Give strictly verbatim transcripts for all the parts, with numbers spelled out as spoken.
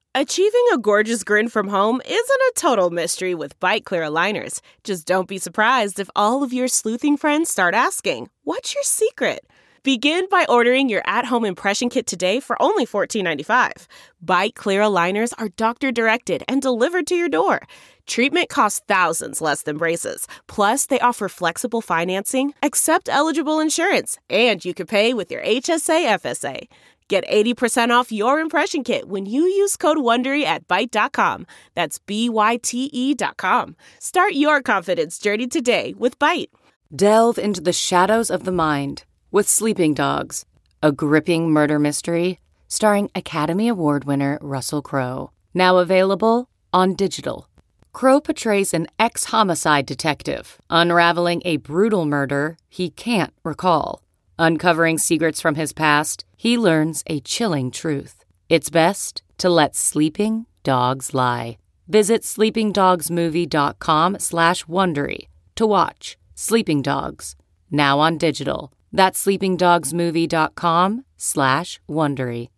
Achieving a gorgeous grin from home isn't a total mystery with Byte Clear aligners. Just don't be surprised if all of your sleuthing friends start asking, "What's your secret?" Begin by ordering your at-home impression kit today for only fourteen ninety-five. Byte Clear aligners are doctor-directed and delivered to your door. Treatment costs thousands less than braces. Plus, they offer flexible financing, accept eligible insurance, and you can pay with your H S A F S A. Get eighty percent off your impression kit when you use code WONDERY at byte dot com. That's B Y T E dot com. Start your confidence journey today with Byte. Delve into the shadows of the mind with Sleeping Dogs, a gripping murder mystery starring Academy Award winner Russell Crowe. Now available on digital. Crowe portrays an ex-homicide detective unraveling a brutal murder he can't recall. Uncovering secrets from his past, he learns a chilling truth. It's best to let sleeping dogs lie. Visit sleepingdogsmovie.com slash Wondery to watch Sleeping Dogs, now on digital. That's sleepingdogsmovie.com slash Wondery.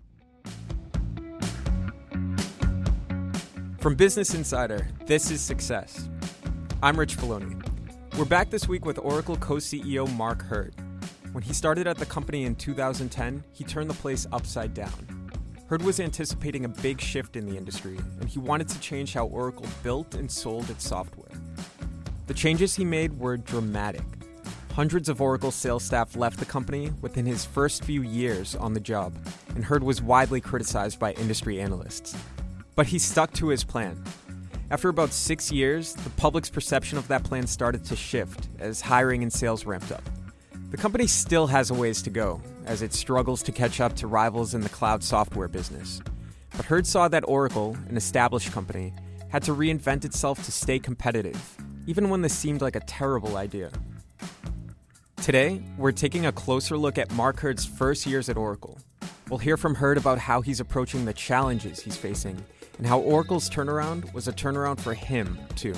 From Business Insider, this is Success. I'm Rich Filoni. We're back this week with Oracle co-C E O Mark Hurd. When he started at the company in two thousand ten, he turned the place upside down. Hurd was anticipating a big shift in the industry, and he wanted to change how Oracle built and sold its software. The changes he made were dramatic. Hundreds of Oracle sales staff left the company within his first few years on the job, and Hurd was widely criticized by industry analysts. But he stuck to his plan. After about six years, the public's perception of that plan started to shift as hiring and sales ramped up. The company still has a ways to go, as it struggles to catch up to rivals in the cloud software business. But Hurd saw that Oracle, an established company, had to reinvent itself to stay competitive, even when this seemed like a terrible idea. Today, we're taking a closer look at Mark Hurd's first years at Oracle. We'll hear from Hurd about how he's approaching the challenges he's facing, and how Oracle's turnaround was a turnaround for him, too.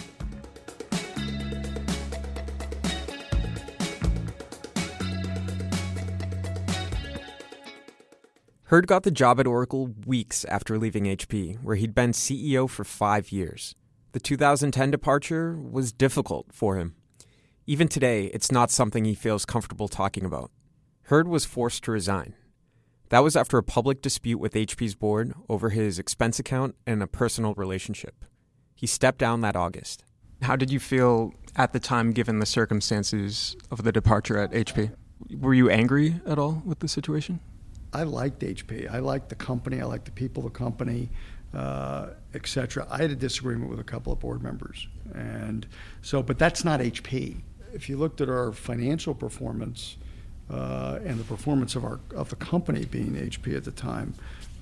Hurd got the job at Oracle weeks after leaving H P, where he'd been C E O for five years. The two thousand ten departure was difficult for him. Even today, it's not something he feels comfortable talking about. Hurd was forced to resign. That was after a public dispute with H P's board over his expense account and a personal relationship. He stepped down that August. How did you feel at the time, given the circumstances of the departure at H P? Were you angry at all with the situation? I liked H P. I liked the company. I liked the people of the company, uh, et cetera. I had a disagreement with a couple of board members. And so, but that's not H P. If you looked at our financial performance uh, and the performance of our of the company being H P at the time,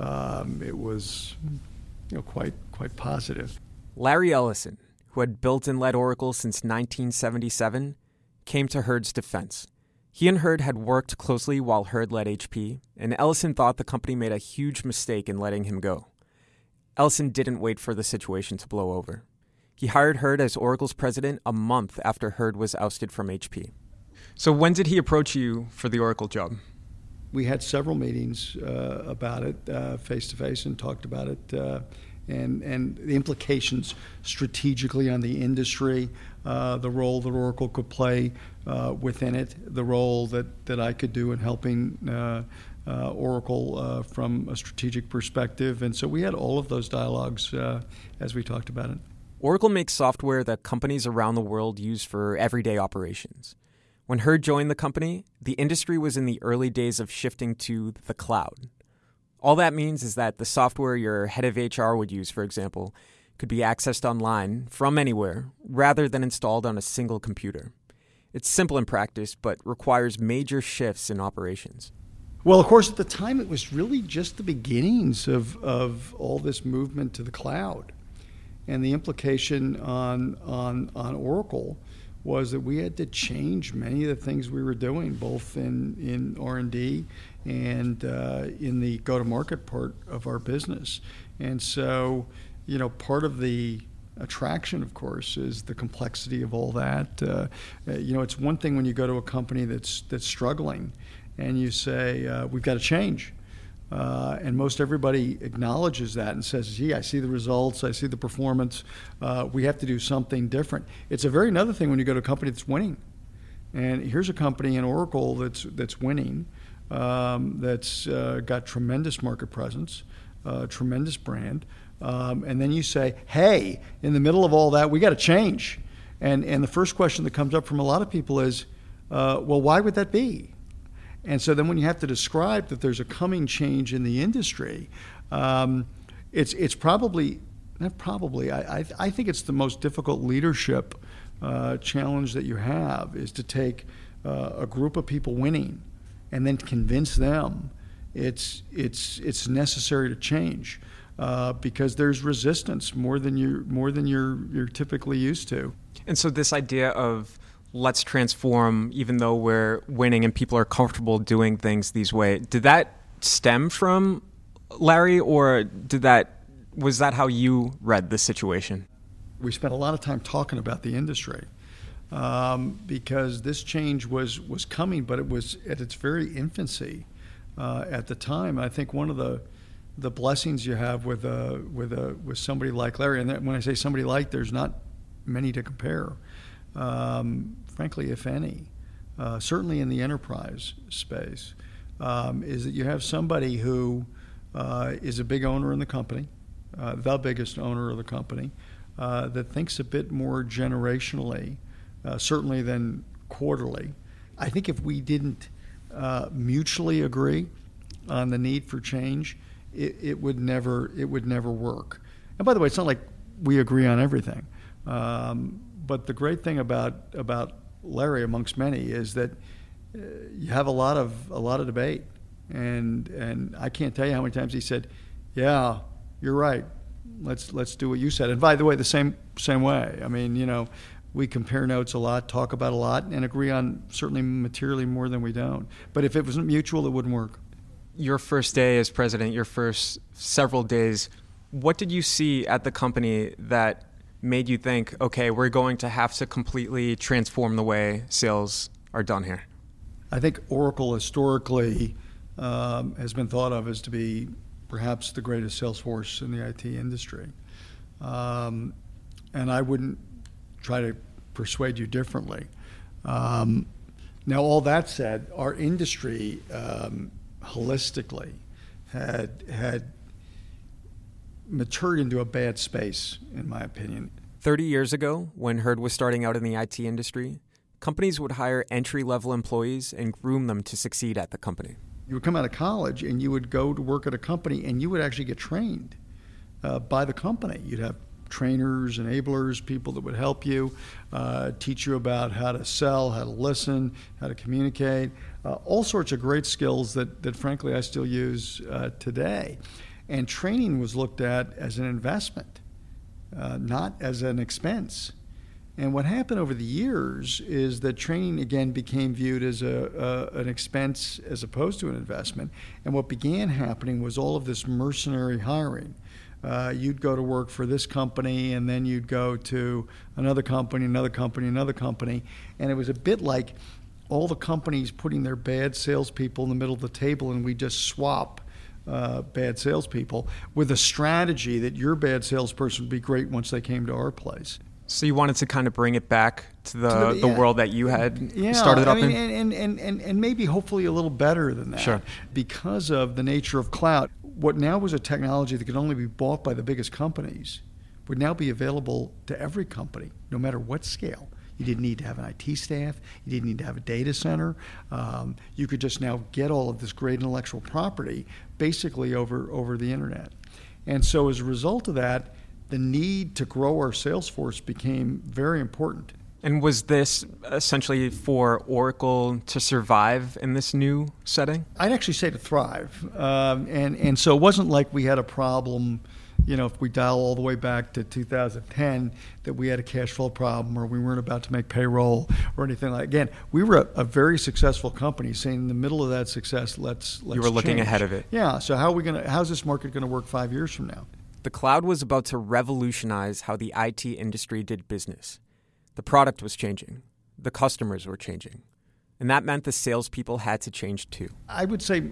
um, it was you know, quite quite positive. Larry Ellison, who had built and led Oracle since nineteen seventy-seven, came to Hurd's defense. He and Hurd had worked closely while Hurd led H P, and Ellison thought the company made a huge mistake in letting him go. Ellison didn't wait for the situation to blow over. He hired Hurd as Oracle's president a month after Hurd was ousted from H P. So when did he approach you for the Oracle job? We had several meetings uh, about it, uh, face-to-face, and talked about it, uh, and, and the implications strategically on the industry, uh, the role that Oracle could play uh, within it, the role that, that I could do in helping uh, uh, Oracle uh, from a strategic perspective. And so we had all of those dialogues uh, as we talked about it. Oracle makes software that companies around the world use for everyday operations. When Hurd joined the company, the industry was in the early days of shifting to the cloud. All that means is that the software your head of H R would use, for example, could be accessed online from anywhere rather than installed on a single computer. It's simple in practice, but requires major shifts in operations. Well, of course, at the time, it was really just the beginnings of, of all this movement to the cloud. And the implication on, on, on Oracle was that we had to change many of the things we were doing, both in, in R and D and uh, in the go-to-market part of our business. And so, you know, part of the attraction, of course, is the complexity of all that. Uh, you know, it's one thing when you go to a company that's that's struggling and you say, uh, we've got to change. Uh, and most everybody acknowledges that and says, gee, I see the results, I see the performance, uh, we have to do something different. It's a very another thing when you go to a company that's winning. And here's a company in Oracle that's that's winning, um, that's uh, got tremendous market presence, uh, tremendous brand. Um, and then you say, hey, in the middle of all that, we got to change. And, and the first question that comes up from a lot of people is, uh, well, why would that be? And so then when you have to describe that there's a coming change in the industry, um, it's it's probably, not probably, I, I, I think it's the most difficult leadership uh, challenge that you have, is to take uh, a group of people winning and then convince them it's it's it's necessary to change, uh, because there's resistance more than you more than you're you're typically used to. And so this idea of let's transform, even though we're winning and people are comfortable doing things these ways. Did that stem from Larry, or did that was that how you read the situation? We spent a lot of time talking about the industry um, because this change was, was coming, but it was at its very infancy uh, at the time. I think one of the the blessings you have with a, with a, with somebody like Larry, and that, when I say somebody like, there's not many to compare. Um, frankly, if any, uh, certainly in the enterprise space, um, is that you have somebody who uh, is a big owner in the company, uh, the biggest owner of the company, uh, that thinks a bit more generationally, uh, certainly than quarterly. I think if we didn't uh, mutually agree on the need for change, it, it would never it would never work. And by the way, it's not like we agree on everything. Um, But the great thing about about Larry, amongst many, is that uh, you have a lot of a lot of debate, and and I can't tell you how many times he said, "Yeah, you're right. Let's let's do what you said." And by the way, the same same way. I mean, you know, we compare notes a lot, talk about a lot, and agree on certainly materially more than we don't. But if it wasn't mutual, it wouldn't work. Your first day as president, your first several days, what did you see at the company that made you think, okay, we're going to have to completely transform the way sales are done here? I think Oracle historically um, has been thought of as to be perhaps the greatest sales force in the I T industry. Um, and I wouldn't try to persuade you differently. Um, now, all that said, our industry um, holistically had had matured into a bad space, in my opinion. thirty years ago, when Hurd was starting out in the I T industry, companies would hire entry-level employees and groom them to succeed at the company. You would come out of college and you would go to work at a company and you would actually get trained uh, by the company. You'd have trainers, enablers, people that would help you, uh, teach you about how to sell, how to listen, how to communicate, uh, all sorts of great skills that, that frankly I still use uh, today. And training was looked at as an investment, uh, not as an expense. And what happened over the years is that training again became viewed as a, a an expense as opposed to an investment. And what began happening was all of this mercenary hiring. Uh, you'd go to work for this company, and then you'd go to another company, another company, another company. And it was a bit like all the companies putting their bad salespeople in the middle of the table, and we just swap uh, bad salespeople with a strategy that your bad salesperson would be great once they came to our place. So you wanted to kind of bring it back to the, To the- the yeah. world that you had Yeah, started I up mean, in? and, and, and, and maybe hopefully a little better than that. Sure. Because of the nature of cloud. What now was a technology that could only be bought by the biggest companies would now be available to every company, no matter what scale. You didn't need to have an I T staff. You didn't need to have a data center. Um, you could just now get all of this great intellectual property basically over, over the internet. And so as a result of that, the need to grow our sales force became very important. And was this essentially for Oracle to survive in this new setting? I'd actually say to thrive. Um, and, and so it wasn't like we had a problem, you know, if we dial all the way back to two thousand ten, that we had a cash flow problem or we weren't about to make payroll or anything like that. Again, we were a, a very successful company saying in the middle of that success, let's let's You were looking change. ahead of it. Yeah, so how are we gonna how's this market gonna work five years from now? The cloud was about to revolutionize how the I T industry did business. The product was changing. The customers were changing. And that meant the salespeople had to change too. I would say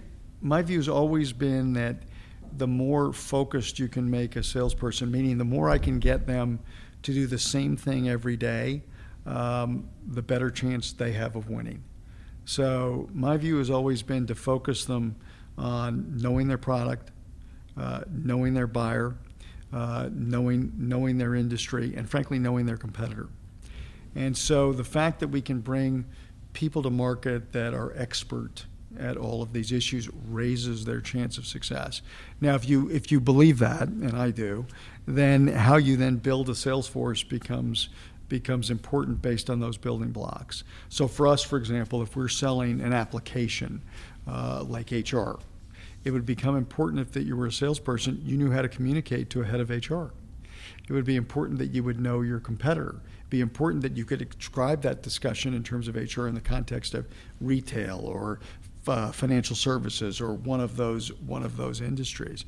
my view has always been that the more focused you can make a salesperson, meaning the more I can get them to do the same thing every day, um, the better chance they have of winning. So my view has always been to focus them on knowing their product, uh, knowing their buyer, uh, knowing knowing their industry, and frankly knowing their competitor. And so the fact that we can bring people to market that are expert at all of these issues raises their chance of success. Now, if you if you believe that, and I do, then how you then build a sales force becomes becomes important based on those building blocks. So for us, for example, if we're selling an application uh, like H R, it would become important if that you were a salesperson, you knew how to communicate to a head of H R. It would be important that you would know your competitor. It'd be important that you could describe that discussion in terms of H R in the context of retail or uh, financial services or one of those one of those industries.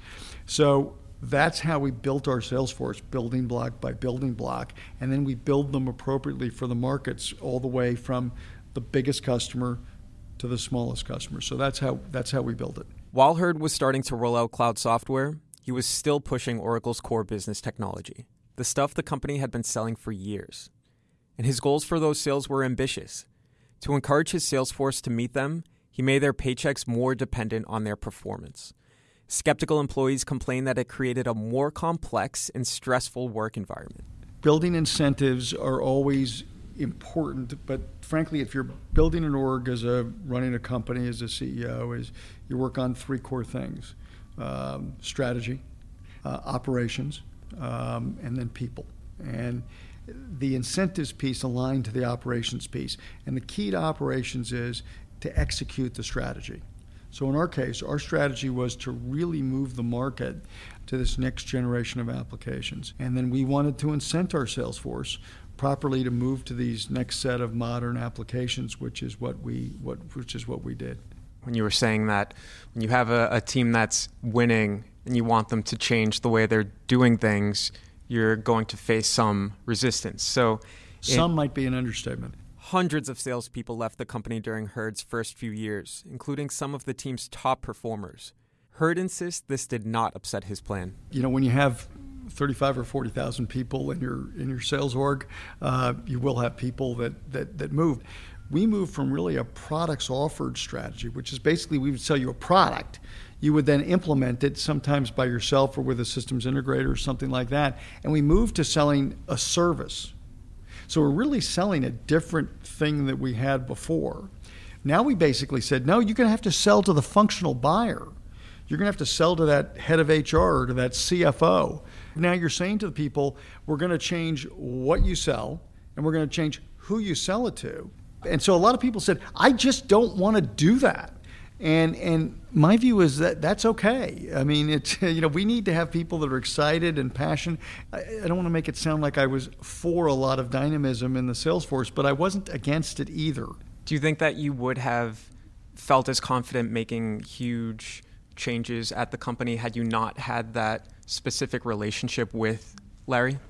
So that's how we built our sales force, building block by building block, and then we build them appropriately for the markets all the way from the biggest customer to the smallest customer. So that's how that's how we build it. While Hurd was starting to roll out cloud software, he was still pushing Oracle's core business technology, the stuff the company had been selling for years. And his goals for those sales were ambitious. To encourage his sales force to meet them, he made their paychecks more dependent on their performance. Skeptical employees complained that it created a more complex and stressful work environment. Building incentives are always important, but frankly, if you're building an org as a running a company as a C E O, is you work on three core things: um, strategy, uh, operations, um, and then people. And the incentives piece aligned to the operations piece. And the key to operations is to execute the strategy. So in our case, our strategy was to really move the market to this next generation of applications. And then we wanted to incent our sales force properly to move to these next set of modern applications, which is what we what which is what we did. When you were saying that when you have a, a team that's winning and you want them to change the way they're doing things, you're going to face some resistance. So some it, might be an understatement. Hundreds of salespeople left the company during Hurd's first few years, including some of the team's top performers. Hurd insists this did not upset his plan. You know, when you have thirty-five or forty thousand people in your in your sales org, uh, you will have people that, that, that move. We moved from really a products offered strategy, which is basically we would sell you a product. You would then implement it sometimes by yourself or with a systems integrator or something like that. And we moved to selling a service. So we're really selling a different thing that we had before. Now we basically said, no, you're going to have to sell to the functional buyer. You're going to have to sell to that head of H R or to that C F O. Now you're saying to the people, we're going to change what you sell and we're going to change who you sell it to. And so a lot of people said, I just don't want to do that. And and my view is that that's okay. I mean, it's you know we need to have people that are excited and passionate. I, I don't want to make it sound like I was for a lot of dynamism in the sales force, but I wasn't against it either. Do you think that you would have felt as confident making huge changes at the company had you not had that specific relationship with Larry?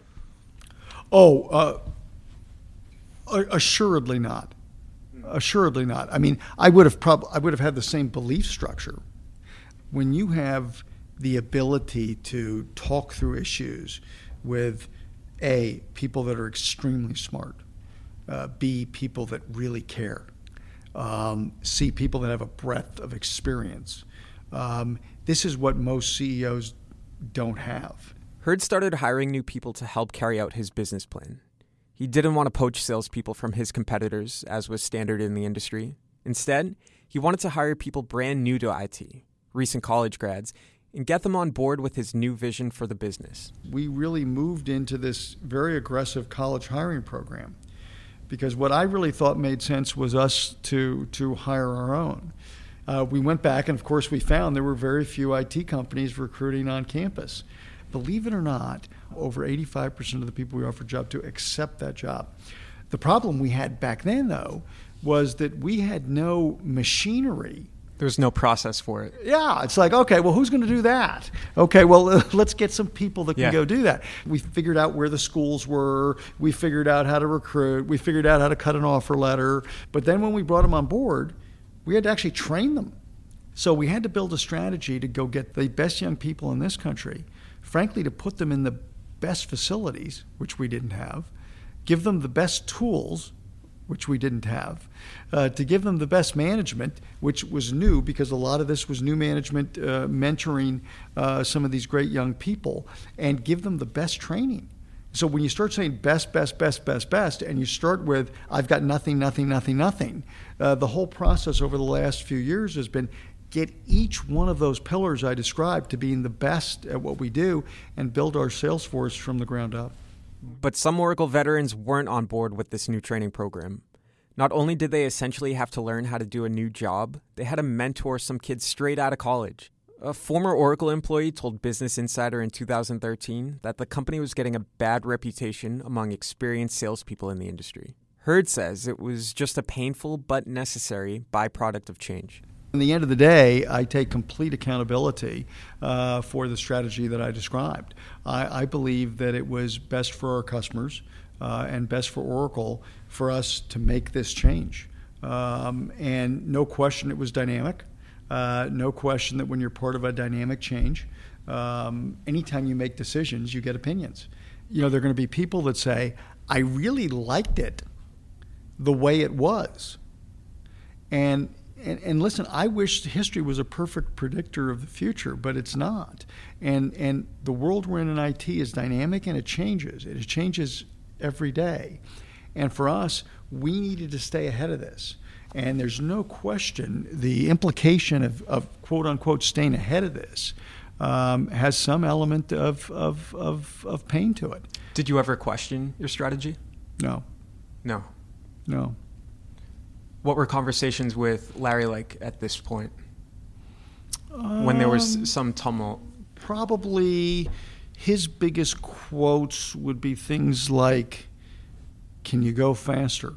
Oh, uh, assuredly not. Assuredly not. I mean, I would have prob- I would have had the same belief structure. When you have the ability to talk through issues with A, people that are extremely smart, uh, B, people that really care, um, C, people that have a breadth of experience. Um, this is what most C E Os don't have. Hurd started hiring new people to help carry out his business plan. He didn't want to poach salespeople from his competitors, as was standard in the industry. Instead, he wanted to hire people brand new to I T, recent college grads, and get them on board with his new vision for the business. We really moved into this very aggressive college hiring program because what I really thought made sense was us to, to hire our own. Uh, we went back, and of course we found there were very few I T companies recruiting on campus. Believe it or not, over eighty-five percent of the people we offered a job to accept that job. The problem we had back then, though, was that we had no machinery. There was no process for it. Yeah, it's like, okay, well, who's going to do that? Okay, well, uh, let's get some people that can yeah. go do that. We figured out where the schools were. We figured out how to recruit. We figured out how to cut an offer letter. But then when we brought them on board, we had to actually train them. So we had to build a strategy to go get the best young people in this country, frankly, to put them in the best facilities, which we didn't have, give them the best tools, which we didn't have, uh, to give them the best management, which was new because a lot of this was new management, uh, mentoring uh, some of these great young people, and give them the best training. So when you start saying best, best, best, best, best, and you start with, I've got nothing, nothing, nothing, nothing, uh, the whole process over the last few years has been get each one of those pillars I described to being the best at what we do and build our sales force from the ground up. But some Oracle veterans weren't on board with this new training program. Not only did they essentially have to learn how to do a new job, they had to mentor some kids straight out of college. A former Oracle employee told Business Insider in two thousand thirteen that the company was getting a bad reputation among experienced salespeople in the industry. Hurd says it was just a painful but necessary byproduct of change. In the end of the day, I take complete accountability uh, for the strategy that I described. I, I believe that it was best for our customers uh, and best for Oracle for us to make this change. Um, and no question it was dynamic. Uh, no question that when you're part of a dynamic change, um, anytime you make decisions, you get opinions. You know, there are going to be people that say, I really liked it the way it was. And And, and listen, I wish history was a perfect predictor of the future, but it's not. And and the world we're in in I T is dynamic and it changes. It changes every day. And for us, we needed to stay ahead of this. And there's no question the implication of, of quote unquote staying ahead of this um, has some element of, of, of, of pain to it. Did you ever question your strategy? No. No. No. What were conversations with Larry like at this point um, when there was some tumult? Probably his biggest quotes would be things like, can you go faster?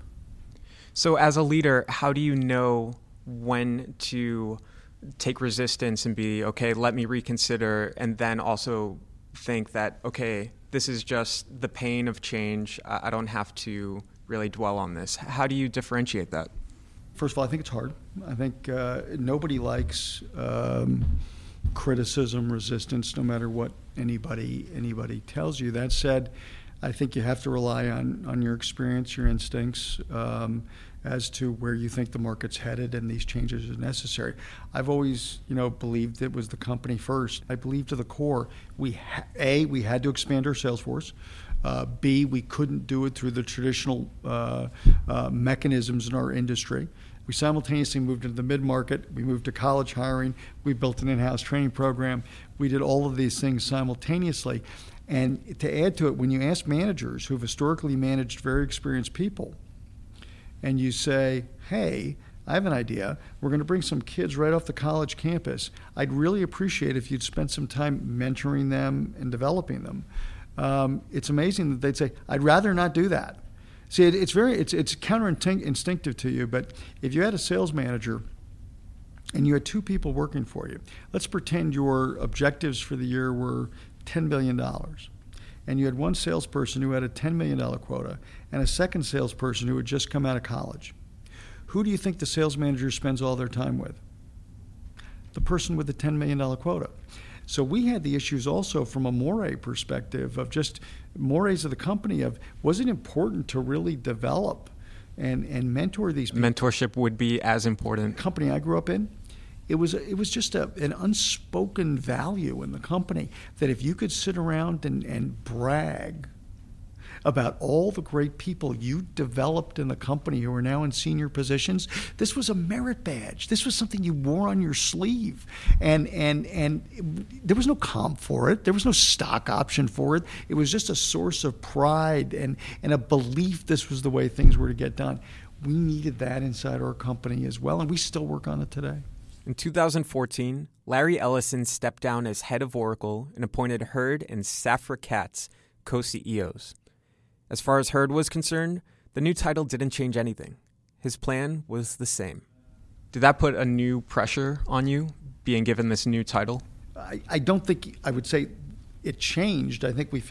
So as a leader, how do you know when to take resistance and be, okay, let me reconsider, and then also think that, okay, this is just the pain of change. I don't have to really dwell on this. How do you differentiate that? First of all, I think it's hard. I think uh, nobody likes um, criticism, resistance, no matter what anybody anybody tells you. That said, I think you have to rely on, on your experience, your instincts, um, as to where you think the market's headed and these changes are necessary. I've always, you know, believed it was the company first. I believe to the core, we ha- A, we had to expand our sales force. Uh, B, we couldn't do it through the traditional uh, uh, mechanisms in our industry. We simultaneously moved into the mid-market. We moved to college hiring. We built an in-house training program. We did all of these things simultaneously. And to add to it, when you ask managers who've historically managed very experienced people, and you say, hey, I have an idea. We're going to bring some kids right off the college campus. I'd really appreciate if you'd spend some time mentoring them and developing them. Um, it's amazing that they'd say, I'd rather not do that. See, it, it's very, it's it's counterinstinctive to you, but if you had a sales manager and you had two people working for you, let's pretend your objectives for the year were ten billion dollars, and you had one salesperson who had a ten million dollars quota and a second salesperson who had just come out of college. Who do you think the sales manager spends all their time with? The person with the ten million dollars quota. So we had the issues also from a Moray perspective of just mores of the company of, was it important to really develop and, and mentor these people? Mentorship would be as important. The company I grew up in, it was it was just a, an unspoken value in the company that if you could sit around and, and brag about all the great people you developed in the company who are now in senior positions, this was a merit badge. This was something you wore on your sleeve. And and and it, there was no comp for it. There was no stock option for it. It was just a source of pride and, and a belief this was the way things were to get done. We needed that inside our company as well, and we still work on it today. In two thousand fourteen, Larry Ellison stepped down as head of Oracle and appointed Hurd and Safra Catz co-C E Os. As far as Hurd was concerned, the new title didn't change anything. His plan was the same. Did that put a new pressure on you, being given this new title? I, I don't think I would say it changed. I think we felt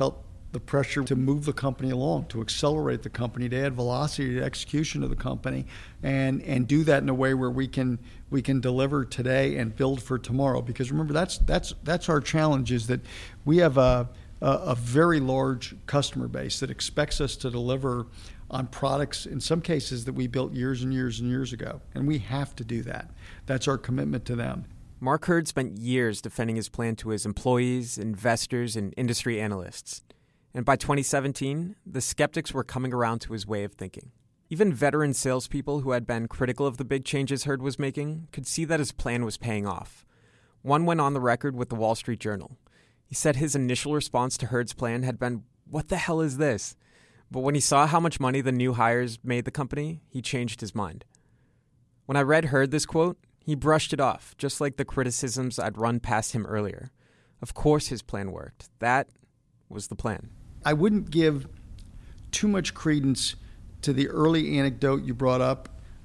the pressure to move the company along, to accelerate the company, to add velocity to execution of the company, and and do that in a way where we can we can deliver today and build for tomorrow. Because remember, that's that's that's our challenge, is that we have a a, a very large customer base that expects us to deliver on products, in some cases, that we built years and years and years ago. And we have to do that. That's our commitment to them. Mark Hurd spent years defending his plan to his employees, investors, and industry analysts. And by twenty seventeen, the skeptics were coming around to his way of thinking. Even veteran salespeople who had been critical of the big changes Hurd was making could see that his plan was paying off. One went on the record with the Wall Street Journal. He said his initial response to Hurd's plan had been, "What the hell is this?" But when he saw how much money the new hires made the company, he changed his mind. When I read Hurd this quote, he brushed it off, just like the criticisms I'd run past him earlier. Of course his plan worked. That was the plan. I wouldn't give too much credence to the early anecdote you brought up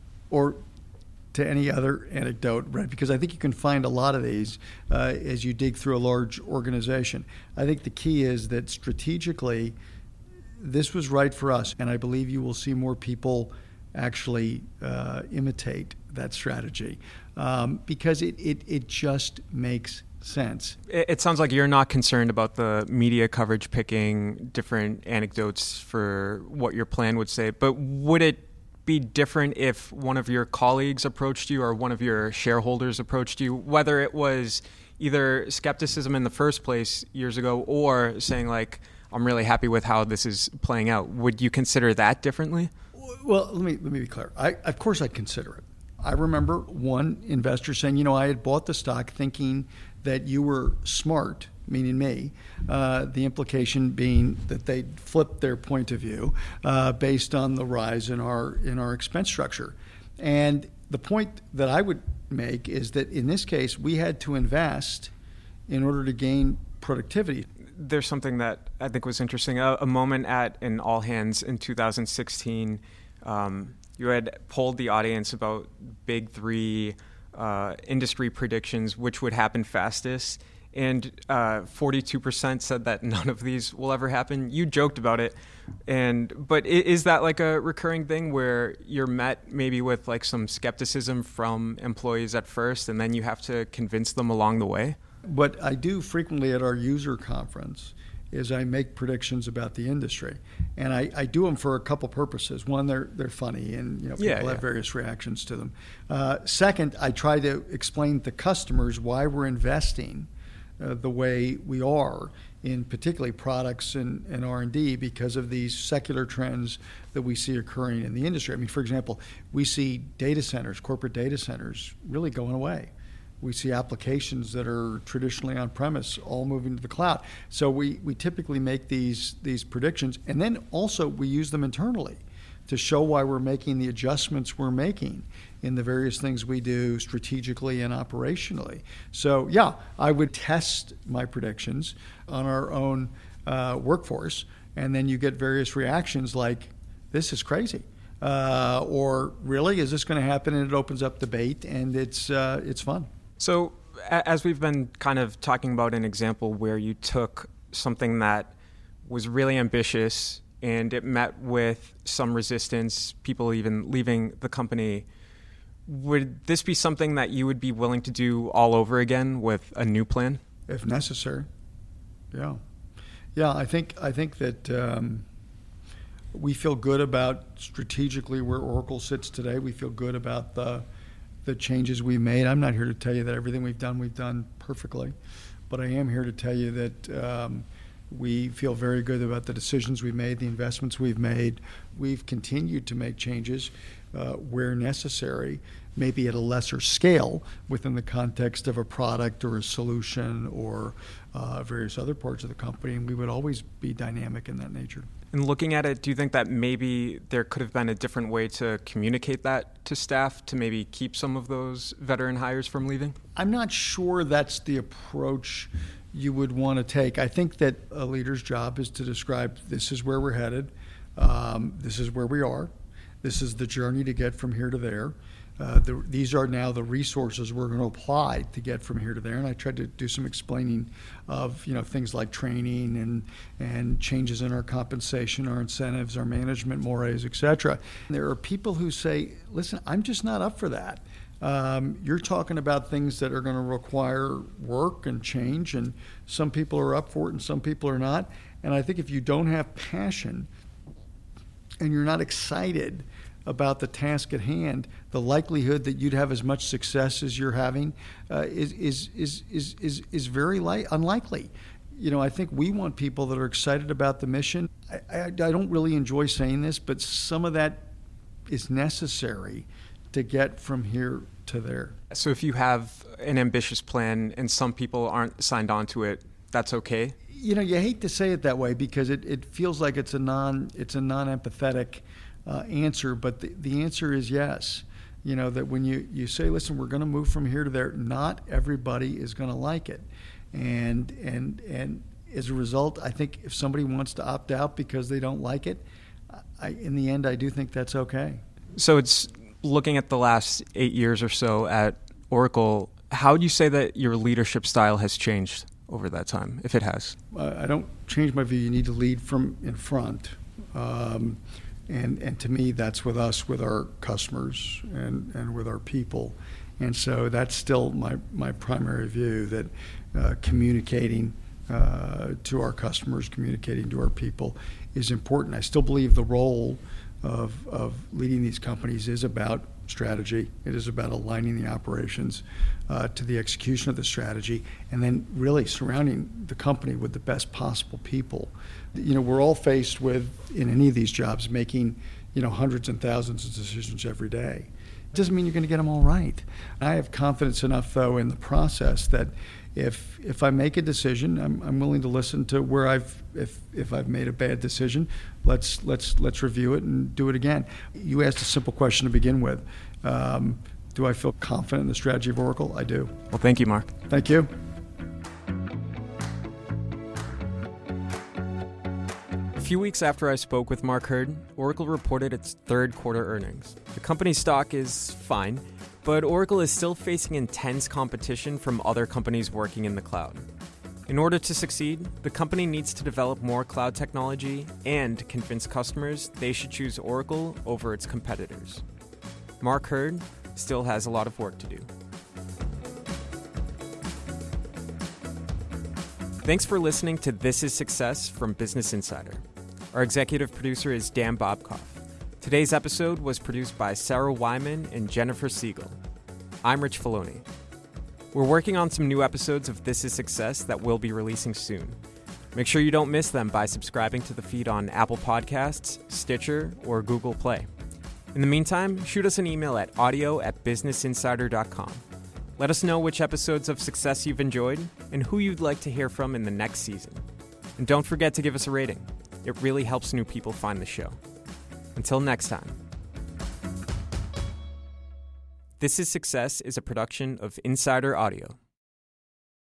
or to any other anecdote, right? Because I think you can find a lot of these uh, as you dig through a large organization. I think the key is that strategically, this was right for us, and I believe you will see more people actually uh, imitate that strategy um, because it, it, it just makes sense. It, it sounds like you're not concerned about the media coverage picking different anecdotes for what your plan would say, but would it be different if one of your colleagues approached you or one of your shareholders approached you, whether it was either skepticism in the first place years ago or saying like, I'm really happy with how this is playing out? Would you consider that differently? Well, let me let me be clear. I, of course I'd consider it. I remember one investor saying, you know, I had bought the stock thinking that you were smart, meaning me, uh, the implication being that they'd flipped their point of view uh, based on the rise in our in our expense structure. And the point that I would make is that in this case, we had to invest in order to gain productivity. There's something that I think was interesting. A, a moment at an all hands in two thousand sixteen, um, you had polled the audience about big three uh, industry predictions, which would happen fastest. And uh, forty-two percent said that none of these will ever happen. You joked about it. And but is that like a recurring thing where you're met maybe with like some skepticism from employees at first, and then you have to convince them along the way? What I do frequently at our user conference is I make predictions about the industry, and I, I do them for a couple purposes. One, they're they're funny, and you know people yeah, yeah. have various reactions to them. Uh, second, I try to explain to customers why we're investing uh, the way we are in particularly products and, and R and D because of these secular trends that we see occurring in the industry. I mean, for example, we see data centers, corporate data centers, really going away. We see applications that are traditionally on-premise all moving to the cloud. So we, we typically make these these predictions, and then also we use them internally to show why we're making the adjustments we're making in the various things we do strategically and operationally. So yeah, I would test my predictions on our own uh, workforce, and then you get various reactions like, this is crazy. Uh, or really, is this going to happen? And it opens up debate, and it's uh, it's fun. So as we've been kind of talking about an example where you took something that was really ambitious and it met with some resistance, people even leaving the company, would this be something that you would be willing to do all over again with a new plan? If necessary, yeah. Yeah, I think I think that um, we feel good about strategically where Oracle sits today. We feel good about the the changes we made. I'm not here to tell you that everything we've done, we've done perfectly, but I am here to tell you that um, we feel very good about the decisions we've made, the investments we've made. We've continued to make changes uh, where necessary, maybe at a lesser scale within the context of a product or a solution or uh, various other parts of the company, and we would always be dynamic in that nature. And looking at it, do you think that maybe there could have been a different way to communicate that to staff to maybe keep some of those veteran hires from leaving? I'm not sure that's the approach you would want to take. I think that a leader's job is to describe, this is where we're headed, um, this is where we are, this is the journey to get from here to there. uh, the, these are now the resources we're going to apply to get from here to there. And I tried to do some explaining of, you know, things like training and and changes in our compensation, our incentives, our management mores, et cetera. There are people who say, listen, I'm just not up for that. Um, you're talking about things that are going to require work and change, and some people are up for it and some people are not. And I think if you don't have passion and you're not excited about the task at hand, the likelihood that you'd have as much success as you're having uh, is, is, is, is, is, is very li- unlikely. You know, I think we want people that are excited about the mission. I, I, I don't really enjoy saying this, but some of that is necessary to get from here to there. So if you have an ambitious plan and some people aren't signed on to it, that's okay? You know, you hate to say it that way because it, it feels like it's a non it's a non-empathetic uh, answer, but the, the answer is yes. You know, that when you, you say, listen, we're going to move from here to there, not everybody is going to like it. And and and as a result, I think if somebody wants to opt out because they don't like it, I, in the end, I do think that's okay. So it's looking at the last eight years or so at Oracle, how would you say that your leadership style has changed over that time, if it has? Uh, I don't change my view. You need to lead from in front. Um, and, and to me, that's with us, with our customers and, and with our people. And so that's still my, my primary view, that uh, communicating uh, to our customers, communicating to our people is important. I still believe the role of, of leading these companies is about strategy. It is about aligning the operations uh, to the execution of the strategy, and then really surrounding the company with the best possible people. You know, we're all faced with, in any of these jobs, making, you know, hundreds and thousands of decisions every day. It doesn't mean you're going to get them all right. I have confidence enough, though, in the process that if if I make a decision, I'm, I'm willing to listen to where I've if if I've made a bad decision. Let's let's let's review it and do it again. You asked a simple question to begin with. Um, do I feel confident in the strategy of Oracle? I do. Well, thank you, Mark. Thank you. A few weeks after I spoke with Mark Hurd, Oracle reported its third quarter earnings. The company's stock is fine, but Oracle is still facing intense competition from other companies working in the cloud. In order to succeed, the company needs to develop more cloud technology and convince customers they should choose Oracle over its competitors. Mark Hurd still has a lot of work to do. Thanks for listening to This is Success from Business Insider. Our executive producer is Dan Bobkoff. Today's episode was produced by Sarah Wyman and Jennifer Siegel. I'm Rich Filoni. We're working on some new episodes of This is Success that we'll be releasing soon. Make sure you don't miss them by subscribing to the feed on Apple Podcasts, Stitcher, or Google Play. In the meantime, shoot us an email at audio at business insider dot com. Let us know which episodes of Success you've enjoyed and who you'd like to hear from in the next season. And don't forget to give us a rating. It really helps new people find the show. Until next time. This is Success is a production of Insider Audio.